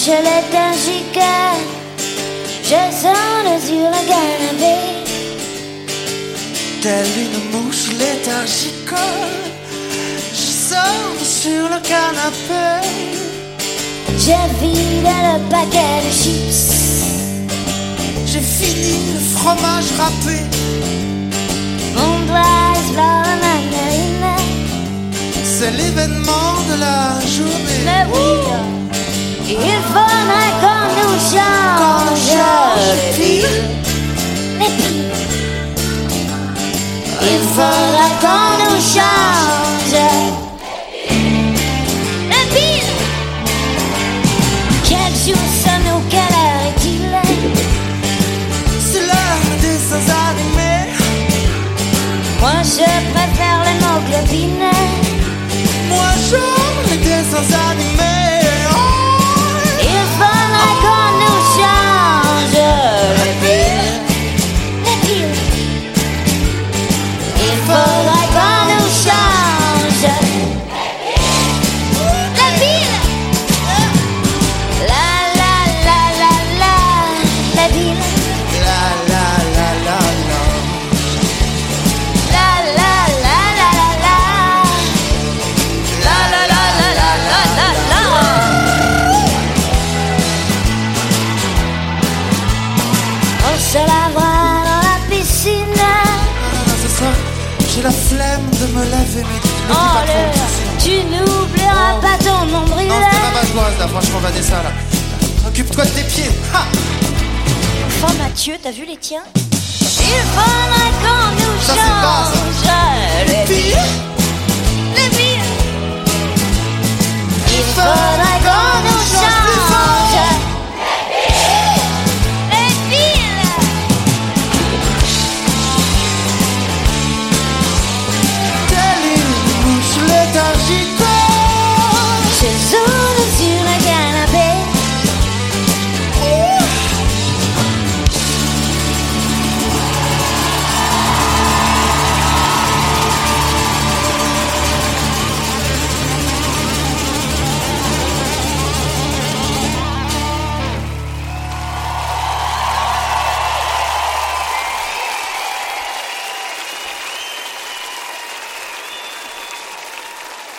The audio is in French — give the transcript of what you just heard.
mouche léthargique, je sonne sur le canapé. Telle une mouche léthargique, je sonne sur le canapé. Je vide le paquet de chips. J'ai fini le fromage râpé. Mon doigt explore la margarine. C'est l'événement de la journée. Mais oui, il faudrait qu'on nous change les piles. Les piles. Il faudra qu'on nous change les piles. Quel jour sommes-nous, quelle heure est-il? C'est l'heure des dessins animés. Moi je préfère l'hémoglobine. Moi j'aime les dessins animés. Oh, il faudra qu'on nous change les piles. Les piles. Il faudra qu'on nous change les piles. La la la la la, les piles. la la la la la. La la la la la la. La la la la la la la la. On se lavera dans la piscine. Ce soir, j'ai la flemme de me laver, mais tu me dis pas trop. Tu n'oublieras pas ton nombril. Non, c'était ma basse-boise là, franchement, Vanessa là. Occupe-toi de tes pieds. Ha! Enfin Mathieu, t'as vu les tiens? Il faudra